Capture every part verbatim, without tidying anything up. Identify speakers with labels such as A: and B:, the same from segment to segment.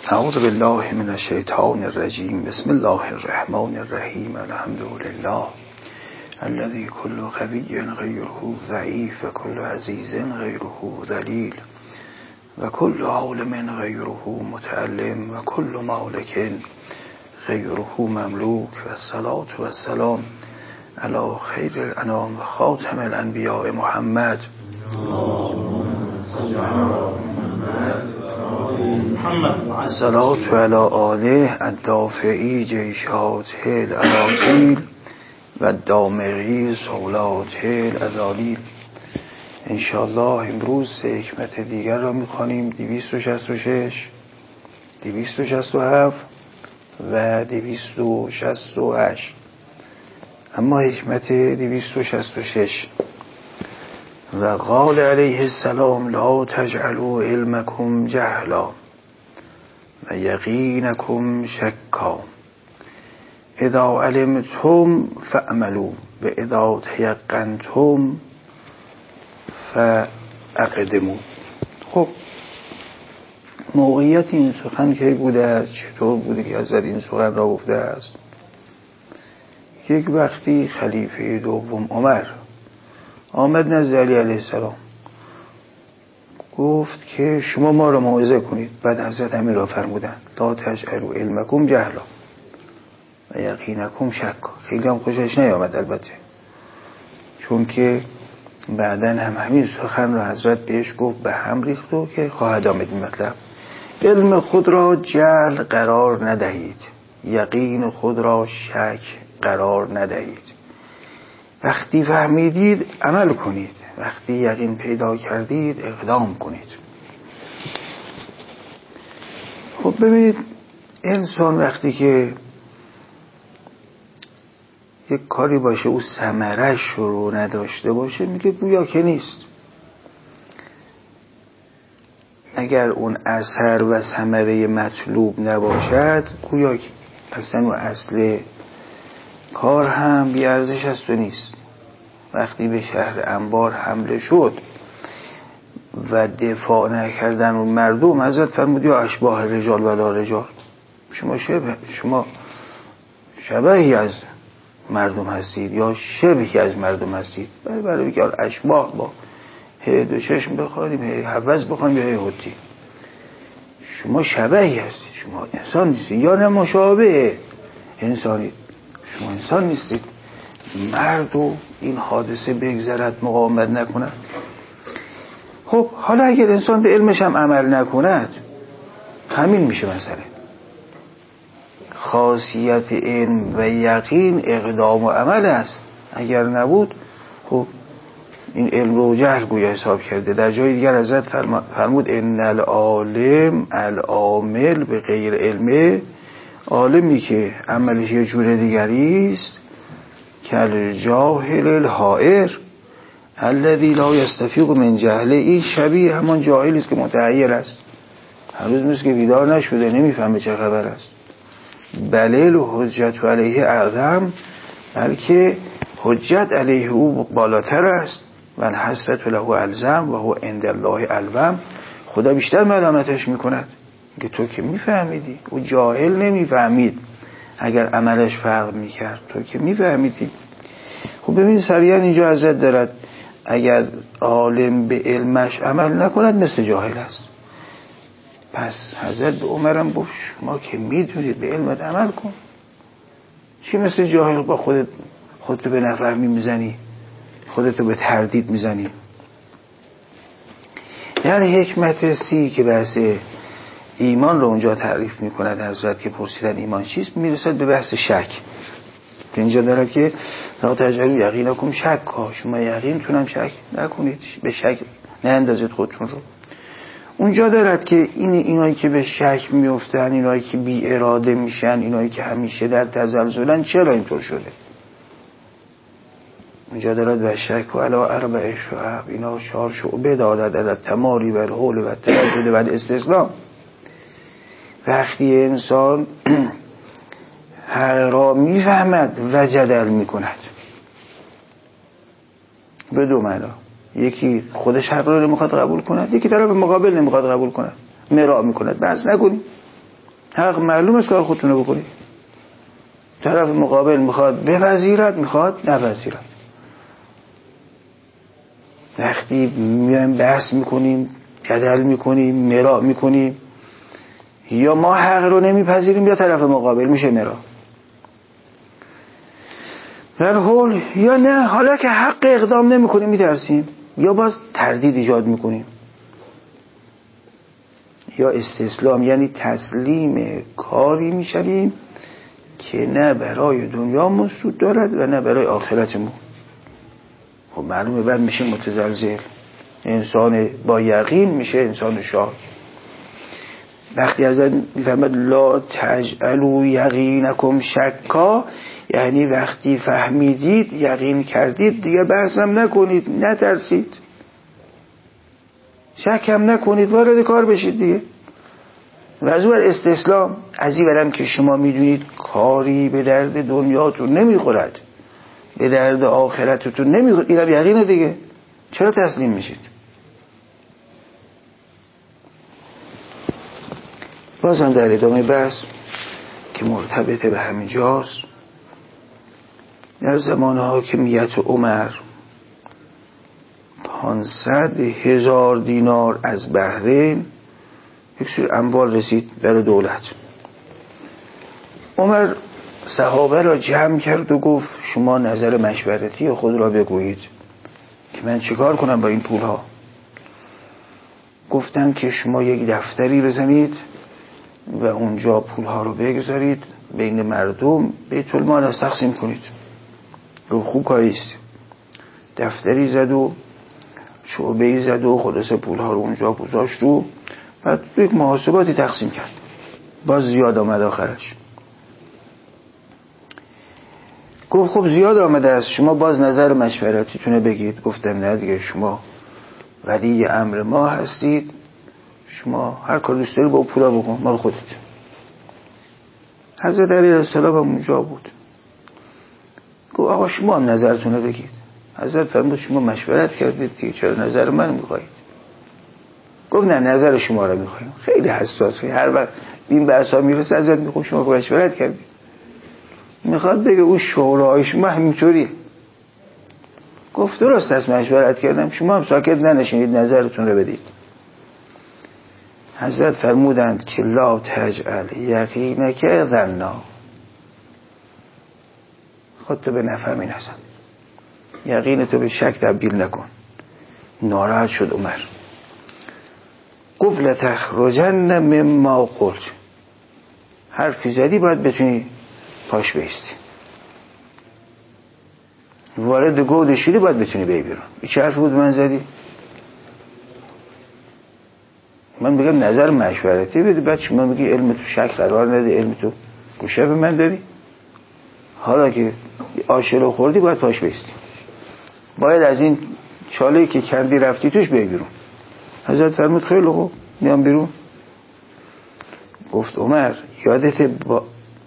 A: اعوذ بالله من الشیطان الرجیم. بسم الله الرحمن الرحیم. الحمد لله الذي كل قوی غیره ضعیف و کل عزیز غیره ذلیل و کل عالم غیره متعلم و کل مالک غیره مملوک و الصلاة و السلام علی خیر الانام و خاتم الانبیاء محمد الصلاة علی آله الدافعی جیشات الاراتیل و دامغی صولات الازالیل. انشاءالله امروز سه حکمت دیگر را میخوانیم. دویست و شصت و شش، دویست و شصت و هفت و دویست و شصت و هشت. اما حکمت دویست و شصت و شش: و قال علیه السلام لا تجعلوا علمکم جهلا و یقینکم شکا اذا علمتم فاعملوا و اذا تیقنتم فاقدموا. خب موقعیت این سخن که بوده است، چطور بوده که حضرت این سخن را گفته است؟ یک وقتی خلیفه دوم عمر آمد نزد علی علیه السلام، گفت که شما ما را موعظه کنید. بعد حضرت همین را فرمودند لا تجعلوا علمکم جهلا و یقینکم شکا. خیلی هم خوشش نیامد البته، چون که بعدن هم همین سخن را حضرت بهش گفت به هم ریخت و که خواهد آمد این مطلب. علم خود را جهل قرار ندهید، یقین خود را شک قرار ندهید. وقتی فهمیدید عمل کنید، وقتی یقین پیدا کردید اقدام کنید. خب ببینید، انسان وقتی که یک کاری باشه او ثمرش رو نداشته باشه میگه گویا که نیست. اگر اون اثر و ثمره مطلوب نباشد گویا که اصلا اون اصل کار هم بی ارزش است و نیست. وقتی به شهر انبار حمله شد و دفاع نکردن اون مردم، حضرت فرمود یا اشباه رجال ولا رجال، شما شبه شما شبهی از مردم هستید یا شبهی از مردم هستید. برای برای که اشباه با هی دو چشم بخوانیم، هی حوض بخوانیم یا هی حتی، شما شبهی هستید، شما انسان نیستید. یا نه مشابه انسانید، شما انسان نیستید. مرد و این حادثه بگذرد مقاومت نکند. خب حالا اگر انسان به علمش هم عمل نکند، همین میشه مسئله. خاصیت علم و یقین اقدام و عمل است. اگر نبود خب این علم رو جهل گویا حساب کرده. در جای دیگر حضرت فرمود ان العالم العامل به غیر علمه، عالمی که عملش یه جور دیگری است، کل جاهل الحائر الذی لا یستفیق من جهله. این شبیه همان جاهلی است که متحیر است، هنوز مثل که بیدار نشده، نمیفهمه چه خبر است. بلیل و حجت علیه اعظم، بلکه حجت علیه او بالاتر است. و الحسرت له الزم و هو عند الله الوم. خدا بیشتر ملامتش میکند که تو که میفهمیدی، او جاهل نمیفهمید. اگر عملش فرق میکرد تو که میفهمیدی. خب ببینید سریعا اینجا حضرت دارد اگر عالم به علمش عمل نکند مثل جاهل است. پس حضرت به عمرم گفت شما که میدونید به علمت عمل کن. چی مثل جاهل با خودت خودتو به نفهمی میزنی، خودتو به تردید میزنی؟ در حکمت سی که بحث ایمان رو اونجا تعریف میکند حضرت که پرسیدن ایمان چیست، میرسد به بحث شک. اینجا دارد که لا تجعلوا یقینکم شکا، شما یقینتون هم شک نکنید، به شک ناندازید خودتون رو. اونجا دارد که این اینایی که به شک میافتن، اینایی که بی اراده میشن، اینایی که همیشه در تزلزلن، چرا اینطور شده؟ اونجا دارد و شک و علا اربع شعب، اینا چهار شعبه دارد، علی التماری و الحول و التردد و الاستسلام. وقتی انسان حق را میفهمد و جدل میکند به دو معنا، یکی خودش حق را نمیخواد قبول کند، یکی طرف مقابل نمیخواد قبول کند، مراء میکند. بحث نکنیم، حق معلوم است کار خودتون رو بکنید. طرف مقابل میخواد بپذیرد، میخواد نپذیرد. وقتی میایم بحث میکنیم، جدل میکنیم، مراء میکنیم، یا ما حق رو نمیپذیریم یا طرف مقابل میشه مراء. در حال یا نه، حالا که حق اقدام نمیکنیم میترسیم، یا باز تردید ایجاد میکنیم، یا استسلام یعنی تسلیم کاری میشویم که نه برای دنیامون سود دارد و نه برای آخرتمون. خب معلومه بعد میشه متزلزل. انسان با یقین میشه انسان شاک. وقتی ازت میفهمد لا تجعلوا یقینکم شکا، یعنی وقتی فهمیدید یقین کردید دیگه بحثم نکنید، نترسید، شکم نکنید، وارد کار بشید دیگه. و از اون استسلام، از این ورم که شما میدونید کاری به درد دنیاتون نمیخورد، به درد آخرتتون نمیخورد، اینم یقینه دیگه، چرا تسلیم میشید؟ بازم در ادامه بحث که مرتبط به همین جاست، در زمان حاکمیت عمر پانصد هزار دینار از بحرین یک سری اموال رسید برای دولت. عمر صحابه را جمع کرد و گفت شما نظر مشورتی خود را بگویید که من چیکار کنم با این پول ها. گفتن که شما یک دفتری بزنید و اونجا پول ها رو بگذارید بین مردم، بیت المال از تقسیم کنید. رو خوب کاریست. دفتری زد و شعبه‌ای زد و خلاصه پول ها رو اونجا گذاشت و بعد یک محاسباتی تقسیم کرد. باز زیاد آمد آخرش. گفت خب زیاد آمده است، شما باز نظر مشورتیتونه بگید. گفتم نه دیگه، شما ولی امر ما هستید، شما هر کار دوست داری با پولا بکن، مال خودت. حضرت علیه السلام هم اونجا بود. گفت آقا شما هم نظرتونه بگید. حضرت فرمود شما مشورت کردید دیگه، چرا نظر من میخواید؟ گفت نه، نظر شما رو میخوایم. خیلی حساسه، هر وقت این بحثا میرسه حضرت میگه شما مشورت کردید. میخواد بگه اون شورای شما همینطوریه. گفت درست است مشورت کردم، شما هم ساکت ننشینید، نظرتون رو بدید. حضرت فرمودند که لا تجعل یقینک ظنا، خودتو به نفهمی نزن، یقینتو به شک تبدیل نکن. ناراحت شد عمر. گفت لتخرجن مما قلت، حرفی زدی باید بتونی پاش بیستی، وارد گود شدی باید بتونی بی بیرون. این چه حرفی بود من زدی؟ من بگم نظر مشورتی بدی، بعد شما میگی علم تو شک قرار ندی، علم تو گوشه به من داری. حالا که آشلو خوردی باید پاش بیستی، باید از این چاله‌ای که کردی رفتی توش بی بیرون. حضرت فرمود خیلی خوب میام بیرون. گفت عمر یادت با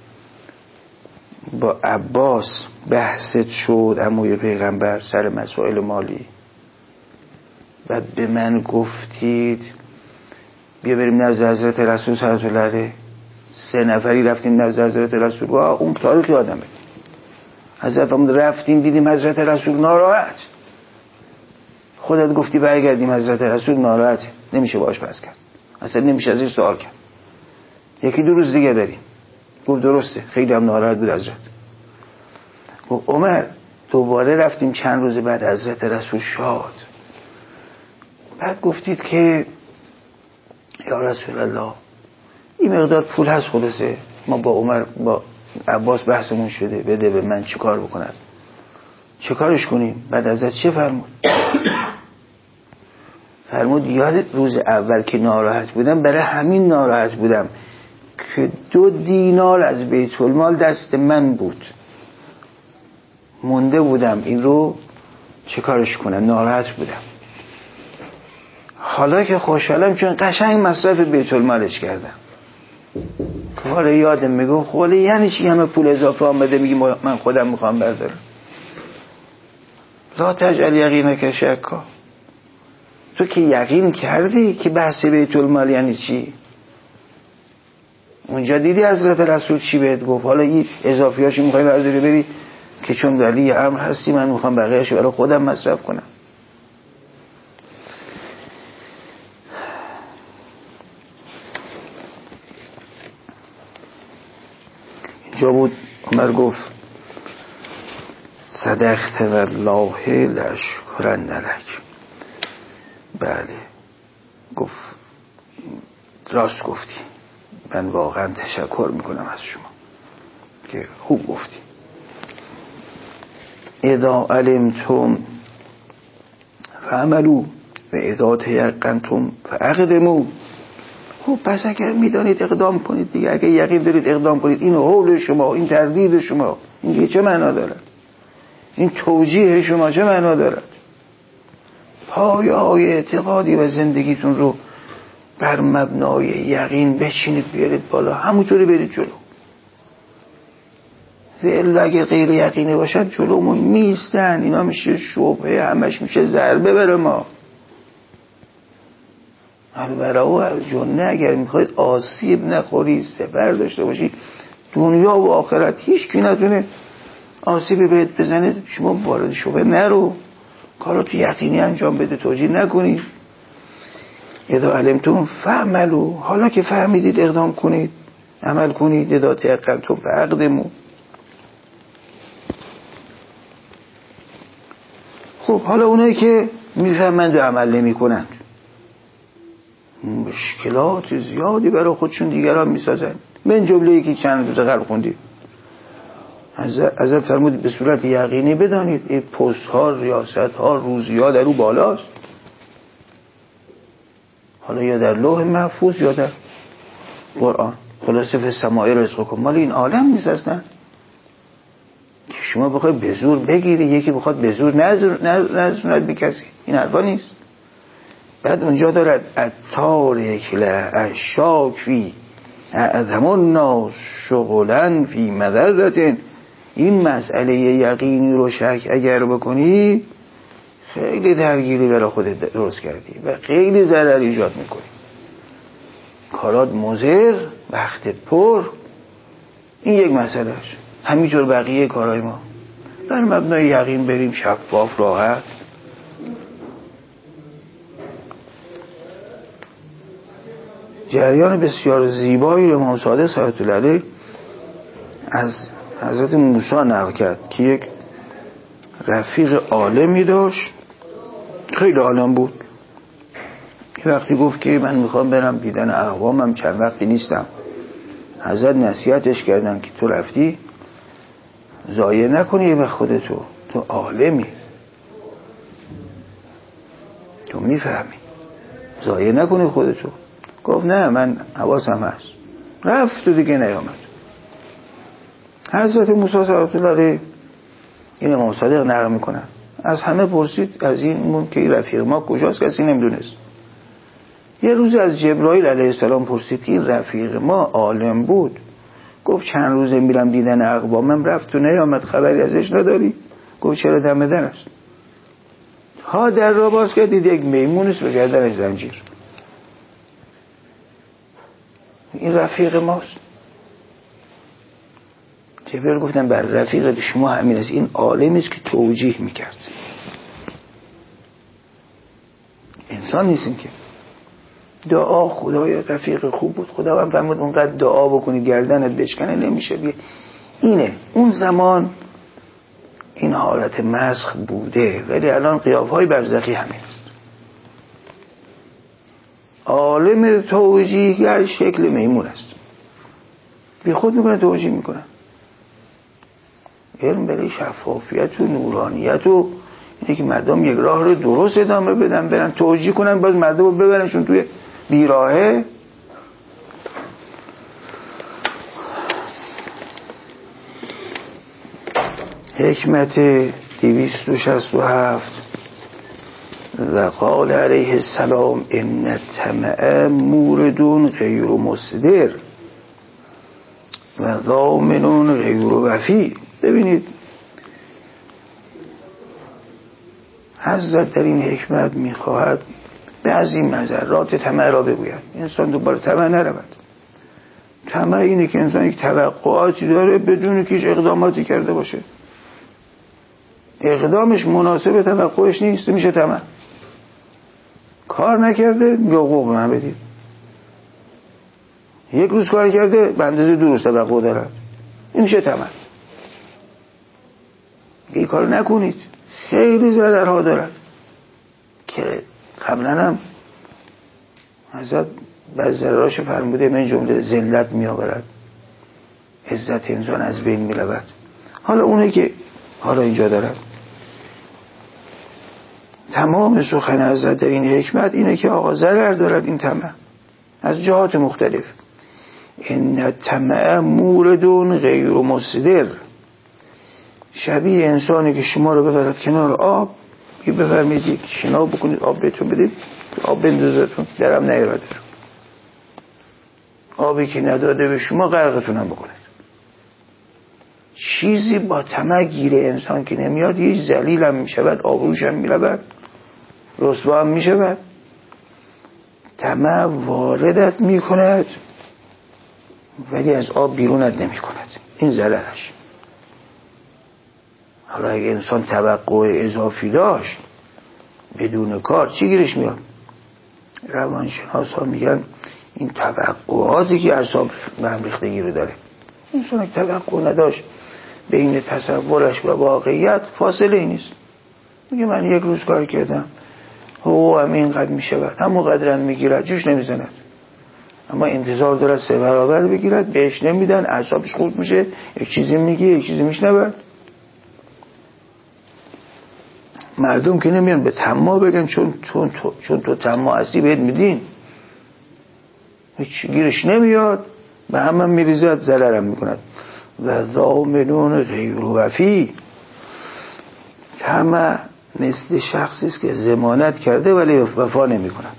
A: با عباس بحثت شد عموی پیغمبر سر مسائل مالی، بعد به من گفتید بیا بریم نزد حضرت رسول صلی الله علیه، سه نفری رفتیم نزد حضرت رسول و اون تاریخ یادمه. حضرت فرمود رفتیم دیدیم حضرت رسول ناراحت، خودت گفتی برگردیم حضرت رسول ناراحت، نمیشه باش بحث کرد، اصلا نمیشه ازش سوال کرد، یکی دو روز دیگه بریم. گفت درسته، خیلی هم ناراحت بود حضرت. گفت عمر دوباره رفتیم چند روز بعد حضرت رسول شاد، بعد گفتید که یا رسول الله این مقدار پول هست، خلاصه ما با عمر با عباس بحثمون شده، بده به من چی کار بکنم، چه کارش کنیم؟ بعد حضرت چه فرمود؟ فرمود یادت روز اول که ناراحت بودم برای همین ناراحت بودم که دو دینار از بیت المال دست من بود، مونده بودم این رو چه کارش کنم، ناراحت بودم. حالا که خوشحالم چون قشنگ مصرف بیت المالش کردم. کار یادم میگم خوله یعنی چی همه پول اضافه آمده میگی من خودم میخوام بردارم. لا تجعل یقینک شکا، تو که یقین کردی که بحث بیت المال یعنی چی؟ اونجا دیدی حضرت رسول چی بهت گفت؟ حالا این اضافیاشو میخوای برداری بری که چون ولی امر هستی من میخوام بقیه‌اشو برای خودم مصرف کنم. اینجا بود عمر گفت صدقت والله لاشکرن لک. بله گفت راست گفتی، من واقعا تشکر میکنم از شما که خوب گفتی. اذا علمتم فعملوا و اذا تیقنتم فاقدموا. خب پس اگر میدانید اقدام کنید دیگه، اگر یقین دارید اقدام کنید. این حول شما، این تردید شما، این چه معنا دارد؟ این توجیه شما چه معنا دارد؟ پایه های اعتقادی و زندگیتون رو بر مبنای یقین بچینید بیارید بالا، همونطوری برید جلو. والا اگه غیر یقینی باشد جلومون میستن، اینا میشه شبهه، همش میشه ضربه بره ما. البرا و جنه اگر میخواید آسیب نخوری، سپر داشته باشی دنیا و آخرت، هیچ کی نتونه آسیبی بهت بزنه، شما وارد شبهه نرو، کاراتو یقینی انجام بده، توجیه نکنی. اذا علمتم فعملوا، حالا که فهمیدید اقدام کنید، عمل کنید. اذا تیقنتم فاقدموا. خب حالا اونایی که میفهمند و عمل نمی کنند مشکلات زیادی برای خودشون دیگران میسازن. من جمله یکی چند روز قبل خوندید حضرت فرمود به صورت یقینی بدانید این پست ها، ریاست ها، روزی ها در او بالاست، حالا یا در لوح محفوظ یا در قرآن. خلاصه فی السماء رزقکم، مال این عالم نیست اصلا که شما بخوای به زور بگیری، یکی بخواد به زور نرسوند به کسی، این حرفا نیست. بعد اونجا دارد التارک للشاک فی اعظم الناس شغلا فی مضرة. این مسئله یقینی رو شک اگر بکنی خیلی درگیری برای خودت درست کردی و خیلی ضرر ایجاد میکنی، کارات مضر، وقت پر. این یک مسئلهش. همینطور بقیه کارهای ما در مبنای یقین بریم، شفاف، راحت. جریان بسیار زیبایی امام صادق صلوات الله علیه از حضرت موسی نقل کرد که یک رفیق عالمی داشت، خیلی عالم بود. یه وقتی گفت که من میخوام برم دیدن اقوامم، چند وقتی نیستم. حضرت نصیحتش کردن که تو رفتی ضایع نکنی به خودتو، تو عالمی، تو میفهمی، ضایع نکنی خودتو. گفت نه من حواسم هست. رفت و دیگه نیامد. حضرت موسی صلوات الله علیه، این امام صادق نقل میکنن، از همه پرسید از این مون که این رفیق ما کجاست، کسی نمیدونست. یه روز از جبرائیل علیه السلام پرسید که این رفیق ما عالم بود، گفت چند روزه میرم دیدن اقوامم، رفت و نیامد، خبری ازش نداری؟ گفت چرا دم در است. ها در را باز کرد، دید یک میمونست به گردنش زنجیر. این رفیق ماست. جبرائیل گفتن بر رفیق شما همین است، این عالمی است که توجیه میکرد. انسان نیستیم که. دعا خدایا رفیق خوب بود، خدا هم فرمود اونقدر دعا بکنی گردنت بشکنه نمیشه. بیا اینه. اون زمان این حالت مسخ بوده، ولی الان قیافهای برزخی همین است. عالم توجیهگر شکل میمون است، بی خود میکنه توجیه میکنه. علم برای شفافیت و نورانیت و اینه که مردم یک راه رو درست ادامه بدن، برن توجیه کنن، باز مردم رو ببرنشون توی بیراهه. حکمت دویست و شصت و هفت و قال علیه السلام ان الطمع موردون غیر مصدر و ضامنون غیر وفی. ببینید حضرت در این حکمت میخواهد بعضی مضرات طمع را بگوید، انسان دوباره طمع نرود. طمع اینه که انسان یک توقعاتی داره بدون که هیچ اقداماتی کرده باشه، اقدامش مناسب توقعش نیست، میشه طمع. کار نکرده یا حقوق به من بدید، یک روز کار کرده به اندازه دو روز توقع دارد، این میشه طمع. این کار نکنید، خیلی ضررها دارد که قبلا هم حضرت بعض ضرراش فرموده من جمله ذلت می آورد، عزت انسان از بین می رود. حالا اونه که حالا اینجا دارد تمام سخن حضرت در این حکمت اینه که آقا ضرر دارد این طمع از جهات مختلف. ان طمع مورد غیر مصدر، شبیه انسانی که شما رو ببرد کنار آب، یه بفرمید یک شنا بکنید آب بهتون بدید، آب بندازتون درم نیرده، آبی که نداده به شما غرقتون هم بکنید. چیزی با طمع گیره انسان که نمیاد، هیچ ذلیل هم میشود، آبروش هم میرود، رسوا هم میشود. طمع واردت میکند ولی از آب بیرونت نمیکند، این ضررش. حالا اگه انسان توقع اضافی داشت بدون کار چی گیرش میاد؟ روانشناس ها میگن این توقعاتی که اعصاب به هم ریختگی رو داره. انسان که توقع نداشت بین تصورش و واقعیت فاصله ای نیست، میگه من یک روز کار کردم هو هم اینقدر میشود، همون قدرم میگیرد، جوش نمیزند. اما انتظار دارد سه برابر بگیرد، بهش نمیدن، اعصابش خورد میشه، یک چیزی میگه یک چیزی میشنود. مردم که نمیان به طماع بگن چون تو تو چون تو طماع هستی بهت میدین، هیچ گیرش نمیاد، به همه میریزد، ضررم میکند. و ضامنون غیر وفی، طمع مثل شخصی است که ضمانت کرده ولی وفا نمیکند.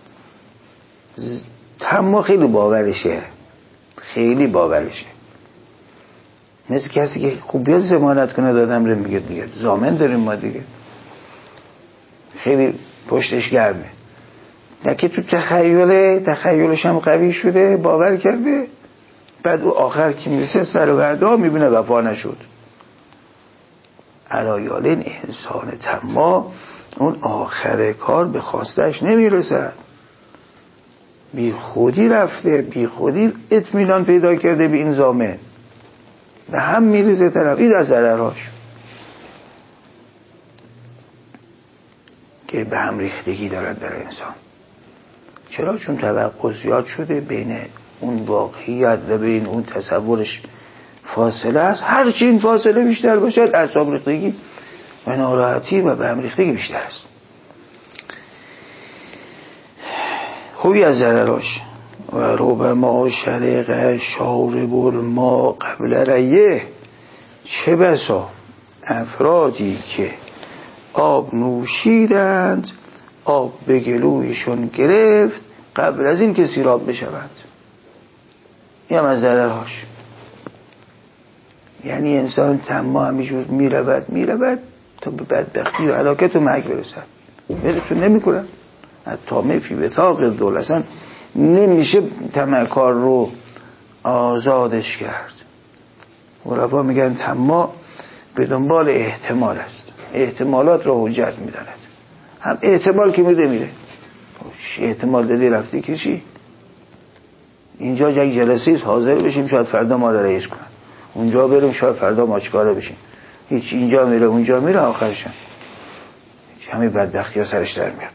A: طمع خیلی باورشه، خیلی باورشه، مثل کسی که خوب بیاد ضمانت کنه دادم رو میگه دیگه ضامن داریم ما دیگه، خیلی پشتش گرمه. نه که تو تخیله تخیلش هم قوی شده، باور کرده، بعد او آخر که میرسه سر و بعدا میبینه وفا نشد. علایالین انسان طماع اون آخر کار به خواستش نمیرسد، بی خودی رفته، بی خودی اطمینان پیدا کرده به این ضامن و هم میریزه طرف. این از ضررهاش که به هم ریختگی دارد در انسان. چرا؟ چون توقع زیاد شده، بین اون واقعیت و بین اون تصورش فاصله است. هرچی این فاصله بیشتر باشد اعصاب ریختگی و ناراحتی و به هم ریختگی بیشتر است. خوبی از ضرراش و ربما شرق شارب الماء قبل ریه، چه بسا افرادی که آب نوشیدند آب به گلویشون گرفت قبل از این که سیراب بشوند. این هم از ضررهاش. یعنی انسان طماع همینجور میرود میرود تا به بدبختی و هلاکت و مرگ برسد، ولتون نمیکنن. الطامع فی وثاق الدول، اصلا نمیشه طمعکار رو آزادش کرد. عرفا میگن طماع به دنبال احتمال است، احتمالات رو حجت میداند. هم احتمال که میده میره، احتمال دادی رفتی کشی. اینجا یک جلسه است حاضر بشیم شاید فردا ما رو رئیس کنن، اونجا بریم شاید فردا ما چیکاره بشیم، هیچ اینجا میره اونجا میره، آخرش همه بدبختی ها سرش در میاد.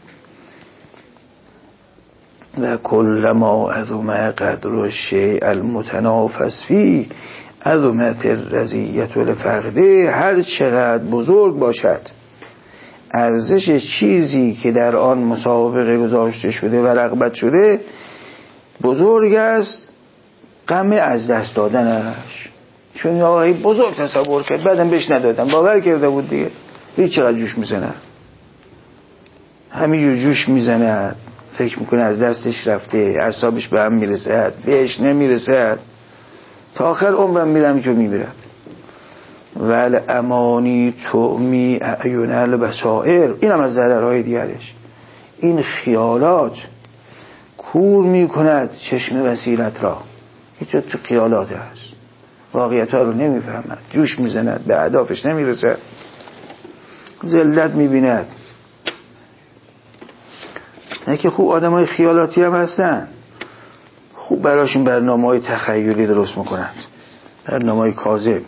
A: و کل ما عظم قدر الشیء المتنافس فی عظمت الرضیة لفقده، هر چقدر بزرگ باشد ارزش چیزی که در آن مسابقه گذاشته شده و رغبت شده بزرگ است، غم از دست دادنش. چون آقایی بزرگ تصور کرد بعدم بهش ندادم، باور کرده بود دیگه، هیچ چقدر جوش میزنه، همینجور جوش میزنه، فکر میکنه از دستش رفته، اعصابش به هم میرسد، بهش نمیرسد، تا آخر عمرم میرم که میمیرد. ول امانی تومی اعین البصائر، این هم از ضررهای دیگرش. این خیالات کور میکند چشم بصیرت را، هیچ تو خیالات هست، واقعیت ها رو نمیفهمد، جوش میزند، به اهدافش نمیرسد، ذلت میبیند. نه که خوب آدم های خیالاتی هم هستن، خوب براشون برنامه های تخیلی درست میکنند، برنامه های کاذب.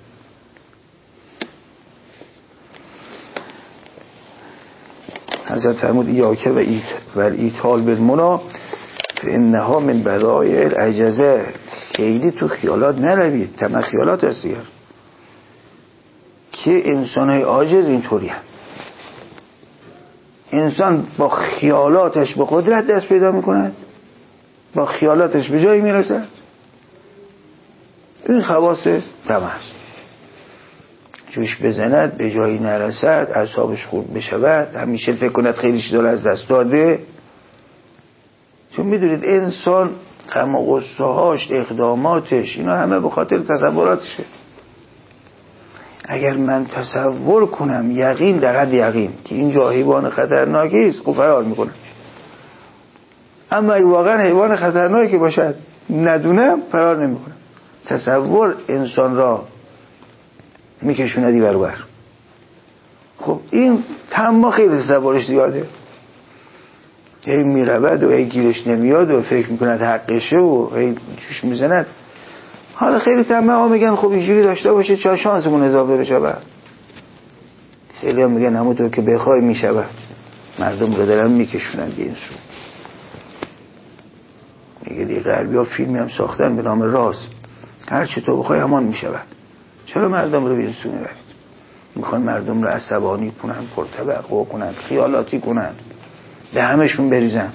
A: حضرت فرمود ایاک و ایت و ایتال بالمنا فانها من بدایع العجزه. خیلی تو خیالات نروید، تمام خیالات هست دیگر که انسان های عاجز اینطوری هم. انسان با خیالاتش به قدرت دست پیدا میکند، با خیالاتش به جایی میرسد. این خواص طمع است. جوش بزند به جایی نرسد، اعصابش خورد بشود، همیشه فکر کند خیلی چیزا از دست داده. چون میدونید انسان غم و غصه هاش، اقداماتش، اینا همه به خاطر تصوراتشه. اگر من تصور کنم یقین در حد یقین که این جا حیوان خطرناکی است، خب فرار میکنم. اما اگر واقعا حیوان خطرناکی باشد ندونم، فرار نمیکنم. تصور انسان را میکشوندی بر بر. خب این تمام خیلی تصورش زیاده، هی میرود و هی گیرش نمیاد و فکر میکند حقشه و هی جوش میزند. حالا خیلی تمام ها میگن خب اینجوری داشته باشه چه شانسمون اضافه بشه. خیلی هم میگن همونطور که بخوای میشود. مردم رو دارن میکشونن به این سو. میگه دیگه غربی ها فیلمی هم ساختن به نام راز، هر چی تو بخوای همان میشود. چرا مردم رو به این سو میبرید؟ میخوان مردم رو عصبانی کنن، پرتوقع کنن، خیالاتی کنن، به همشون بریزند.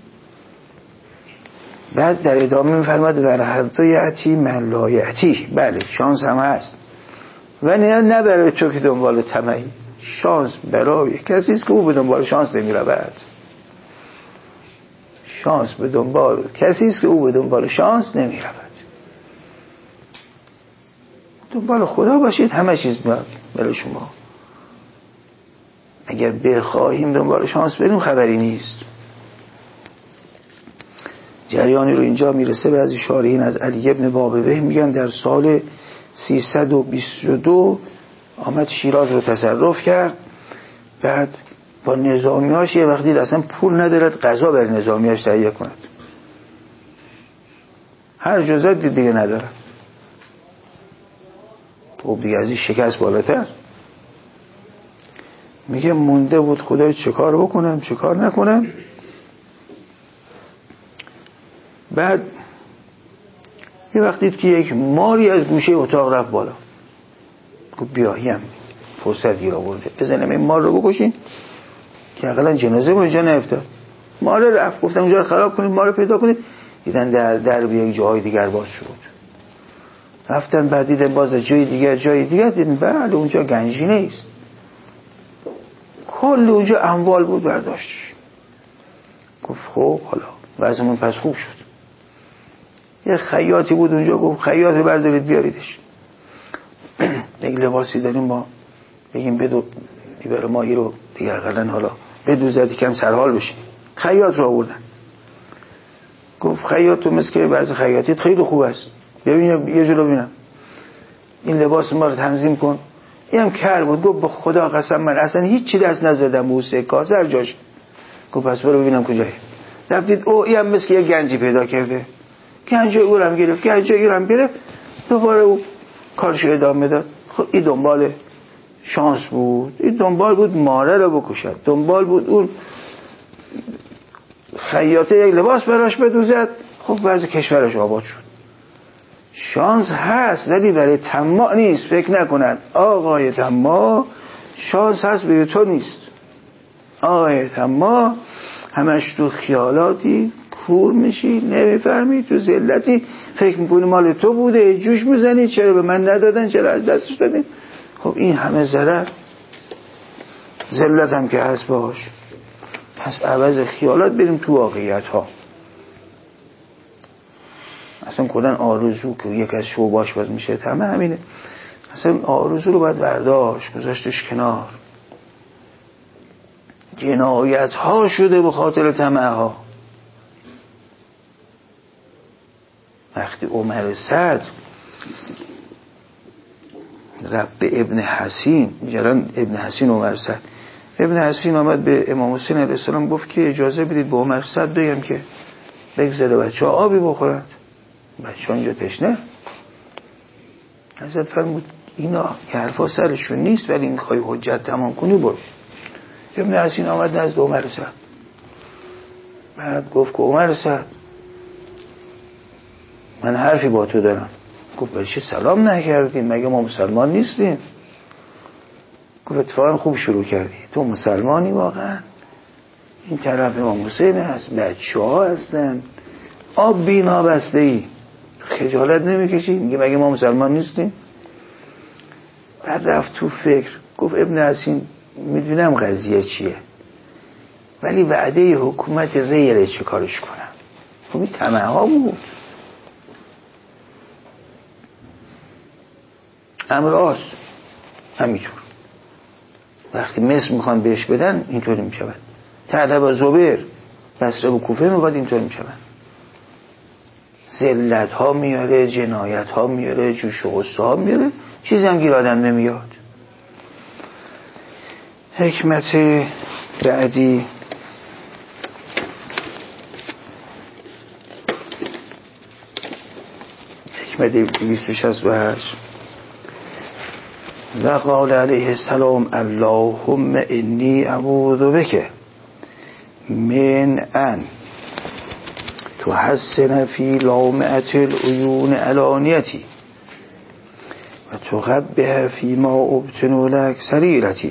A: بعد در ادامه میفرماد در حتی یعتی من لا یعتی. بله شانس هم هست، ولی نه برای تو که دنبال طمعی. شانس برای کسی است که او به دنبال شانس نمی رود. شانس به دنبال کسی است که او به دنبال شانس نمی رود. دنبال خدا باشید، همه چیز میاد برای شما. اگر بخواهیم دنبال شانس بریم خبری نیست. جریانی رو اینجا میرسه بعضی شارحین از علی ابن بابویه میگن در سال سیصد و بیست و دو آمد شیراز رو تصرف کرد. بعد با نظامیاش یه وقتی اصلا پول ندارد غذا بر نظامیاش تهیه کند، هر جزت دیگه ندارد. خب دیگه از این شکست بالاتر. میگه مونده بود خدای چه کار بکنم چه کار نکنم. بعد یه وقتی که یک ماری از گوشه اتاق رفت بالا، گفت بیاییم فرصت گیر آورده بزنم این مار رو بکشین که اقلا جنازه با اینجا نیفتاد. مار رفت، گفتم اونجا رو خراب کنید، مار رو پیدا کنید. دیدن در در به یک جاهای دیگر باز شد. رفتن بعد دیدن باز جای دیگر جای دیگر دیدن بله اونجا گنجی نیست، کل اونجا اموال بود برداشت. گفت خب حالا وضعمون پس خوب شد. یه خیاطی بود اونجا، گفت خیاط رو بردارید بیاریدش. یک لباسی داریم ما بگیم بدو برای ما ای رو دیگه اقلن حالا بدوزد کم سرحال بشین. خیاط رو آوردن. گفت خیاط تو مثل که بعض خیاطیت خیلی خوب است، ببین یه جلو ببینم این لباس ما رو تنظیم کن. این هم کر بود. گفت به خدا قسم من اصلا هیچ چی دست نزدم به سه کاسر جاش. گفت پس برو ببینم کجایی. رفتید او این هم مثل که یه گنجی پیدا کرده، گنج او رو هم گرفت، گنج او رو هم گرفت. دوباره او کارشو ادامه داد. خب این دنبال شانس بود، این دنبال بود ماره رو بکشد، دنبال بود اون خیاطه یک لباس براش بدوزد. خب بعضی کشورش آباد شد. شانس هست ولی برای طماع نیست. فکر نکند آقای طماع شانس هست برای تو نیست. آقای طماع همش تو خیالاتی کور میشی، نمیفهمی، تو ذلتی فکر میکنی مال تو بوده، جوش میزنی چرا به من ندادن، چرا از دستش دادین. خب این همه ضرر، ذلت هم که هست باش. پس عوض خیالات بریم تو واقعیت ها. اصلا کلن آرزو که یک از شعباش باز میشه همه همینه. اصلا آرزو رو باید برداشت گذاشتش کنار. جنایت ها شده به خاطر طمع ها. وقتی عمر صدر رب ابن حسین، میگن ابن حسین عمر صدر، ابن حسین آمد به امام حسین علیه السلام گفت که اجازه بدید به عمر صدر بگم که بگذاره بچه ها آبی بخورند، بچه ها اینجا تشنه. حضرت فرمود اینا که حرفا سرشون نیست، ولی میخوای حجت تمام کنی برو. ابن حسین آمد نزد عمر صدر، بعد گفت که عمر صدر من حرفی با تو دارم. گفت بچه سلام نکردیم، مگه ما مسلمان نیستیم؟ گفت اتفاقا خوب شروع کردی، تو مسلمانی واقعا؟ این طرف امام حسین هست، بچه ها هستن، آب بینا بسته ای، خجالت نمیکشی؟ میگه مگه ما مسلمان نیستیم؟ بعد رفت تو فکر، گفت ابن حسین میدونم قضیه چیه، ولی وعده حکومت ریره چه کارش کنم؟ خب این طمع ها بود. امراض همینطور وقتی مصر میخوان بهش بدن اینطوری میشود، تعلب و زبیر بسره و کوفه میخواد اینطوری میشود، ذلت ها میاره، جنایت ها میاره، جوش و غصه ها میاره، چیزی هم گیر آدم نمیاد. حکمت بعدی حکمت دویست و شصت و هشت و قال علیه السلام اللهم انی اعوذ بک من ان تحسن فی لامعة العیون علانیتی و تقبح فی ما ابطن لک سریرتی.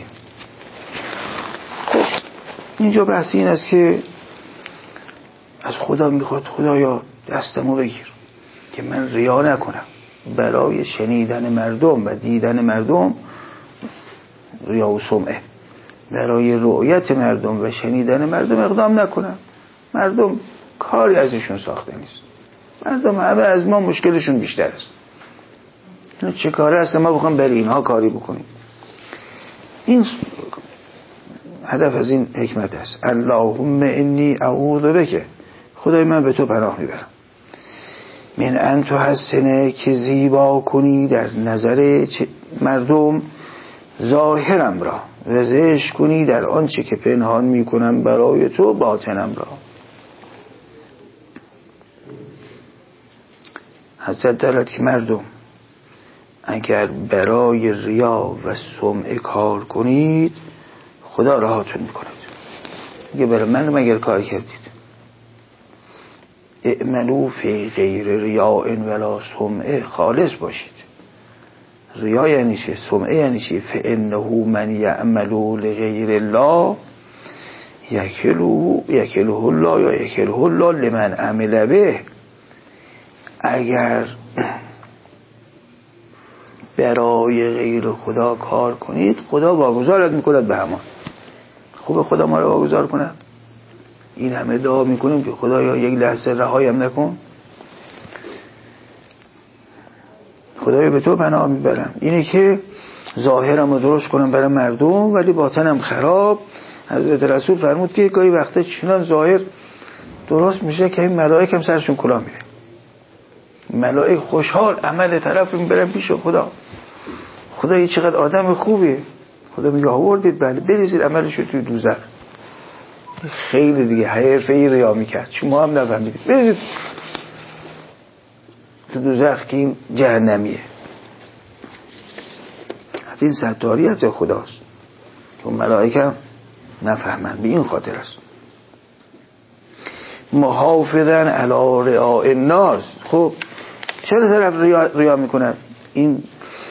A: خب اینجا بحث این است که از خدا میخواد خدایا دستمو بگیر که من ریا نکنم، برای شنیدن مردم و دیدن مردم ریا و سمعه، برای رؤیت مردم و شنیدن مردم اقدام نکنم. مردم کاری ازشون ساخته نیست، مردم همه از ما مشکلشون بیشتر است، اینا چه کاره هست ما بخوام برای اینها کاری بکنیم. این هدف از این حکمت است. اللهم انی اعوذ بک، خدای من به تو پناه میبرم، من ان تحسنه که زیبا کنی در نظر مردم ظاهرم را و زشت کنی در آنچه که پنهان میکنم برای تو باطنم را. حضرت دارد که مردم اگر برای ریا و سمعه کار کنید خدا راهاتون میکند. میگه برای من مگر کار کردید؟ اعملوا فی غیر ریاء ولا سمعه، خالص باشید. ریا یعنی چه؟ سمعه یعنی چه؟ فانه من یعمل لغیر الله یکله یکله الله یا یکله الله لمن عمل به. اگر برای غیر خدا کار کنید خدا واگذارت میکند به همان. خوب خدا ما رو واگذار کند؟ این همه دعا میکنیم که خدایا یک لحظه رهایم نکن، خدایا به تو پناه میبرم. اینه که ظاهرم رو درست کنم برای مردم ولی باطنم خراب. حضرت رسول فرمود که گاهی وقتا چنان ظاهر درست میشه که این ملائک هم سرشون کلاه میره، ملائک خوشحال عمل طرف میبرن پیش خدا. خدا یه چقدر آدم خوبیه. خدا میگه آوردید بله بریزید عملشو توی دوزخ. خیلی دیگه حرفه‌ای ریا میکرد چون ما هم نفهمیدیم، بریزید تو دوزخ که این جهنمیه. حتی این ستاریت خداست که اون ملائکه نفهمن، به این خاطر است. محافظن علی رعاء الناس. خب چرا طرف ریا, ریا میکند؟ این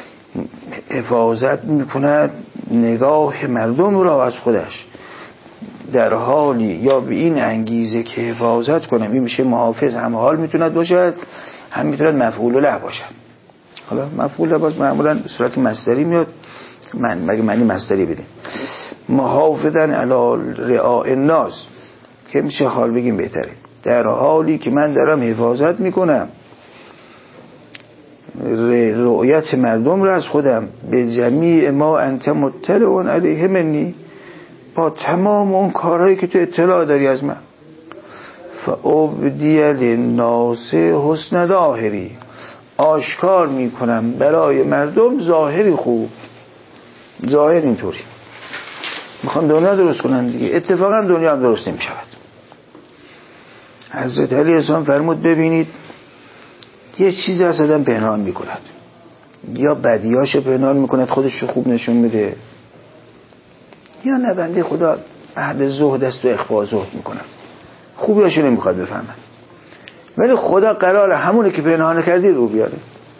A: حفاظت میکند نگاه مردم را از خودش، در حالی یا به این انگیزه که حفاظت کنم. این میشه محافظ، هم حال میتوند باشد هم میتوند مفعول له باشد. حالا مفعول له باز معمولا به صورت مصدری میاد، من مگه معنی مصدری بدیم. محافظن علی رعاء الناس که میشه حال بگیم بهتره، در حالی که من دارم حفاظت میکنم رؤیت مردم را از خودم، به جمیع ما انت مطلع علیه منی، با تمام اون کارهایی که تو اطلاع داری از من. فابدی للناس حسن ظاهری، آشکار میکنم برای مردم ظاهری خوب. ظاهر اینطوری میخوان دنیا درست کنن دیگه، اتفاقا دنیا هم درست نمیشود. حضرت علی اسلام فرمود ببینید یه چیزی از آدم پنهان میکند، یا بدیاش پنهان میکند خودش رو خوب نشون میده، یا نه بنده خدا اهل زهد است و اخفا زهد میکند، خوبیاشو نمیخواد بفهمد، ولی خدا قراره همونه که پنهان کردی رو بیاره.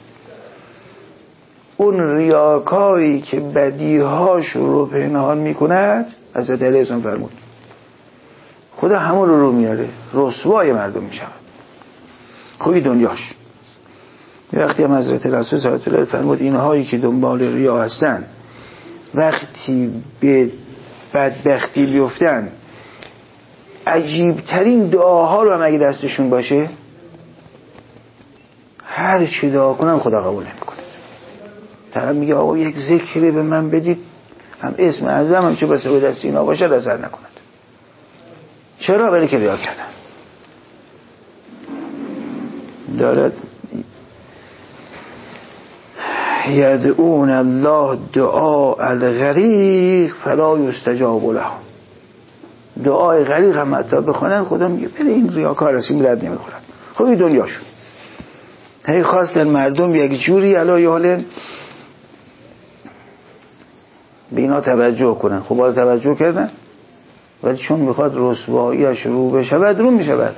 A: اون ریاکاری که بدیهاش رو پنهان میکند، حضرت علی اسلام فرمود خدا همون رو رو میاره، رسوای مردم میشود. خوبی دنیاش. وقتی هم حضرت رسول صلی الله علیه و آله فرمود اینهایی که دنبال ریا هستن وقتی به بدبختی بیفتن عجیبترین دعاها رو هم اگه دستشون باشه هر چی دعا کنن خدا قبول نمیکنه. طرف میگه آقا یک ذکری به من بدید، هم اسم اعظم هم چه بسه به دست اینا باشه اثر نکند. چرا؟ برای که ریا کردن. دارد یدعون الله دعا الغریق فلا یستجاب له، دعای غریق هم حتی بخونن خدا میگه بله این ریاکار است، این به درد نمیخوره. خب این دنیاشون هی خواستن مردم یک جوری علی حال به اینا توجه کنن. خب حالا توجه کردن، ولی چون میخواد رسواییش رو بشود رو میشود.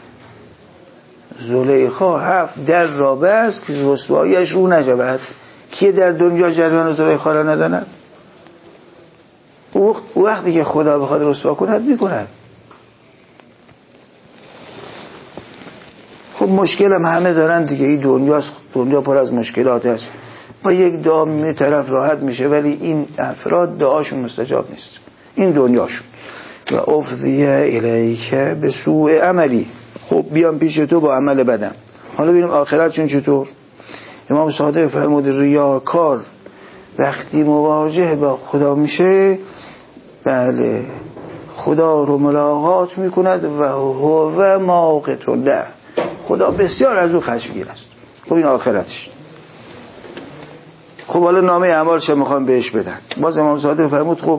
A: زلیخا هفت در را بست که رسواییش رو نشود. کیه در دنیا جریان زلیخا را نداند؟ او وقتی که خدا بخواد رسوا کند میکند. خب مشکل هم همه دارن دیگه، این دنیاست، دنیا پر از مشکلات هست. با یک دعا می طرف راحت میشه، ولی این افراد دعاشون مستجاب نیست. این دنیاشون. و افضیه الیکه به سوء عملی، خب بیام پیش تو با عمل بدم. حالا ببینیم آخرتشون چطور. امام صادق فرمود ریاکار وقتی مواجه با خدا میشه بله خدا رو ملاقات میکند و هو موقت له، خدا بسیار از او خشمگین است. خب این آخرتش. خب حالا نامه اعمالش میخوام بهش بدن. باز امام صادق فرمود خب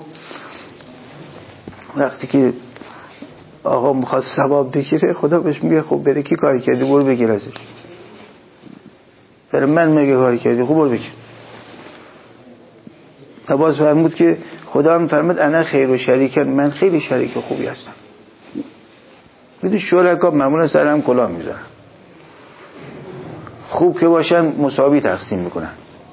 A: وقتی که آقا میخواد ثواب بگیره خدا بهش میگه خب بده کی کاری کردی برو بگیر ازش. برای من میگه کاری کردی خب برو بگیر. و باز فرمود که خدا هم فرمود انا خیر و شریکن، من خیلی شریک خوبی هستم. میدونی شرکا معمولا سر هم کلاه میذارن، خوب که باشن مساوی تقسیم میکنن،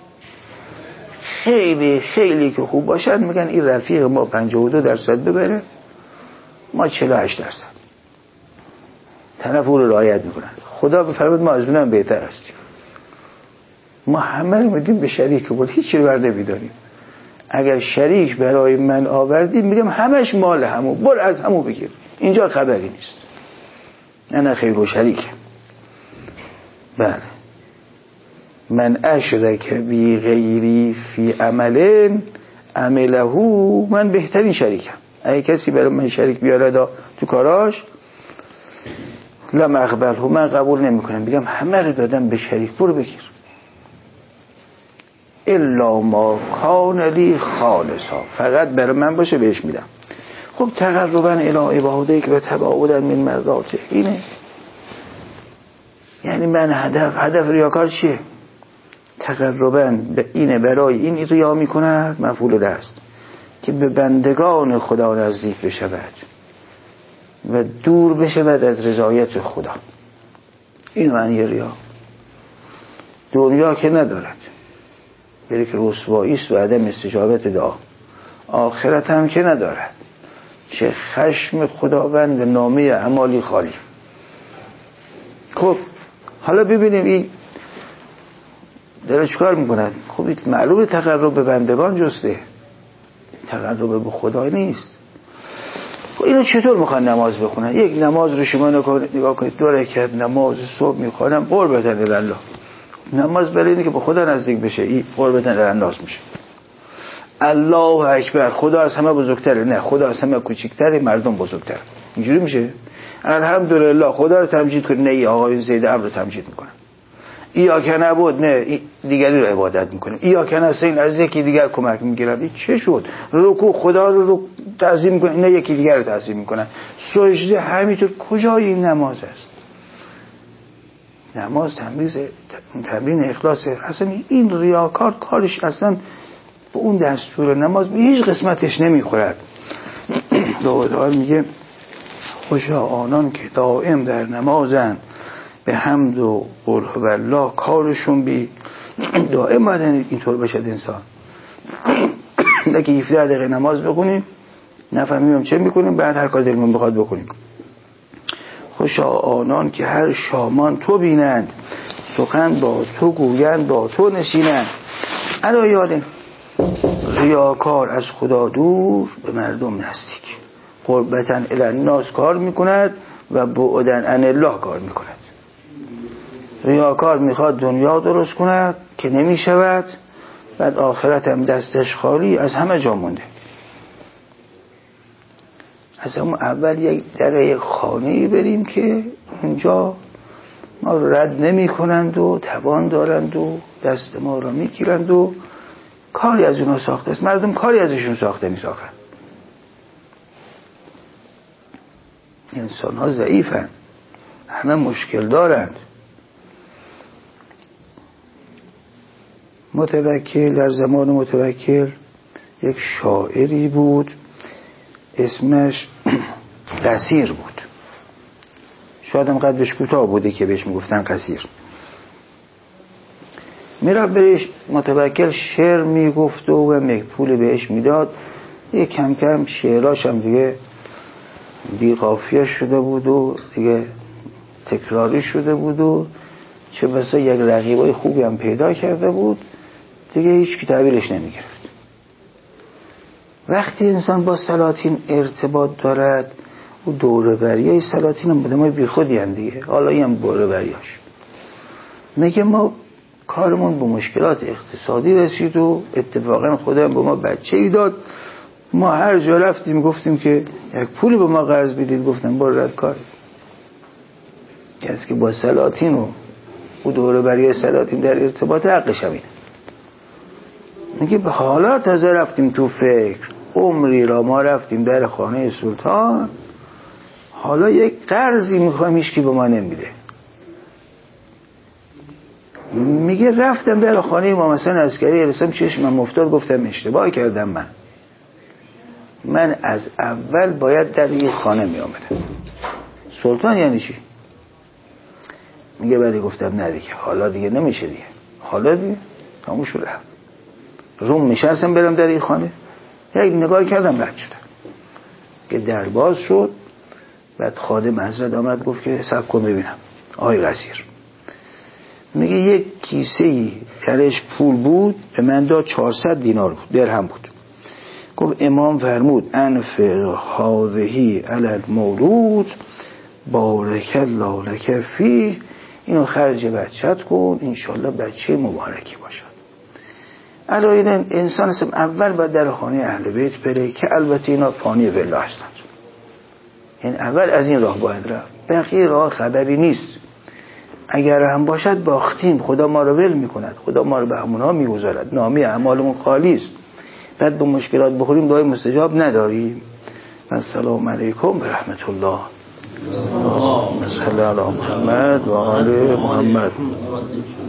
A: خیلی خیلی که خوب باشن میگن این رفیق ما پنجاه و دو درصد ببره ما چهل و هشت درصد، طرف او رو رعایت میکنن. خدا بفرمود ما از اونم بهتر هستیم، ما همه رو میدیم به شریک بود، هیچ رو برده بیداریم. اگر شریک برای من آوردیم میگم همش مال همو، بر از همو بگیر، اینجا خبری نیست. نه خیر و شریک. بله من اشرک بی غیری فی عمل عمله، من بهترین شریکم. اگه کسی برای من شریک بیاره دا تو کاراش لم اقبله، من قبول نمی کنم، میگم همه رو دادم به شریک، برو بگیر. الا ما کان لی خالصا، فقط برای من باشه بهش میدم. خب تقربا الی عبادک و تباعدا من مرضاته، اینه. یعنی من هدف هدف ریاکار چیه؟ تقربا اینه، برای این ریا میکند مفعول دست که به بندگان خدا نزدیک بشود و دور بشود از رضایت خدا. این معنی ریا. دنیا که ندارد، بلی که رسوایی است و عدم استجابت دعا. آخرت هم که ندارد، چه خشم خداوند و نامه اعمالی خالی. خب حالا ببینیم این داره چکار میکند. خب معلومه تقرب به بندگان جسته، تقرب به خدا نیست. خب اینو چطور میخوان نماز بخونن؟ یک نماز رو شما نگاه کنید، دو رکعت نماز صبح میخوانم قربتن الله، نماز برای اینه که به خدا نزدیک بشه، این قربتن الله میشه. الله اکبر، خدا از همه بزرگتره، نه خدا از همه کوچکتره، مردم بزرگتر. اینجوری میشه. الحمدلله خدا رو تمجید کنی، نه ای آقای زید امر رو تمجید میکنن. ایاک نبود، نه دیگری رو عبادت میکنیم. ایاک نستعین، از یکی دیگر کمک میگیرن. این چه شد؟ رکوع خدا رو رو تعظیم میکنن، نه یکی دیگر رو تعظیم میکنن. سجده همینطور. کجای این نماز است؟ نماز تمرین تمرین اخلاصه. اصلا این ریاکار کارش اصلا به اون دستور نماز به هیچ قسمتش نمیخورد. داودار میگه خوشا آنان که دائم در نمازن به حمد و قل هوالله کارشون بی دائم باید اینطور بشد انسان. لکه هفده دقیقه نماز بخونیم نفهمیم چه میکنیم، بعد هر کار دلمون بخواد بکنیم. خوشا آنان که هر شامان تو بینند، سخن با تو گویند با تو نشینند. الا یادن ریاکار از خدا دور، به مردم نزدیک. قربتاً الی الناس کار میکند و بعداً عن الله کار میکند. ریاکار میخواد دنیا درست کند که نمیشود، بعد آخرت هم دستش خالی، از همه جا مونده. از همون اول یک در یک خانه‌ای بریم که اونجا ما رو رد نمی کنند و توان دارند و دست ما رو میگیرند و کاری از اونها ساخته است. مردم کاری ازشون ساخته می ساختن. انسان ها ضعیفن، همه مشکل دارند. متوکل در زمان متوکل یک شاعری بود اسمش قصیر بود. شاید هم قدرش کوتاه بوده که بهش میگفتن قصیر. میرا بهش متوکل شعر میگفت و پول بهش میداد. یه کم کم شعراش هم دیگه بی قافیه شده بود و دیگه تکراری شده بود و چه بسا یک رقیبای خوبی هم پیدا کرده بود، دیگه هیچ کی تعبیرش نمیگرفت. وقتی انسان با سلاطین ارتباط دارد و دوره‌وریای سلاطین هم بودم های بی خودی هم دیگه، حالا این هم دوره‌وریاش میگه ما کارمون به مشکلات اقتصادی رسید و اتفاقا خدا به ما بچه ای داد. ما هر جا رفتیم گفتیم که یک پولی به ما قرض بدید، گفتن برو رد کار. کسی که با سلاطین و او دوره‌وری سلاطین در ارتباط حقش همینه. میگه به حالا تازه رفتیم تو فکر، عمری را ما رفتیم در خانه سلطان، حالا یک قرضی میخوایم هیچ کی به ما نمیده. میگه رفتم در خانه امام حسن عسکری، رسم چشمم افتاد، گفتم اشتباه کردم. من من از اول باید در این خانه میامدم. سلطان یعنی چی؟ میگه بعدی گفتم نه دیگه، حالا دیگه نمیشه دیگه، حالا دیگه تموم شده. روم میشستم برم در این خانه، یک نگاه کردم رد شدم که در باز شد. بعد خادم حضرت آمد گفت که صبر کن ببینم. آقای قصیر میگه یک کیسه ای درش پول بود، به من داد چهارصد دینار بود، درهم بود. گفت امام فرمود انفق هذه علی المولود بارک الله لک فیه، اینو خرج بچت کن انشالله بچه مبارکی باشد. علایدن انسان اسم اول باید در خانه اهل بیت بره که البته اینا فانی بالله هستند. این اول از این راه باید رفت، بقیه راه خبری نیست. اگر هم باشد باختیم، خدا ما رو ول میکند، خدا ما رو به همونها میگذارد، نامی اعمالمون خالی است. بعد به مشکلات بخوریم دعای مستجاب نداریم. السلام علیکم و رحمت الله. اللهم صل علی محمد و آل محمد.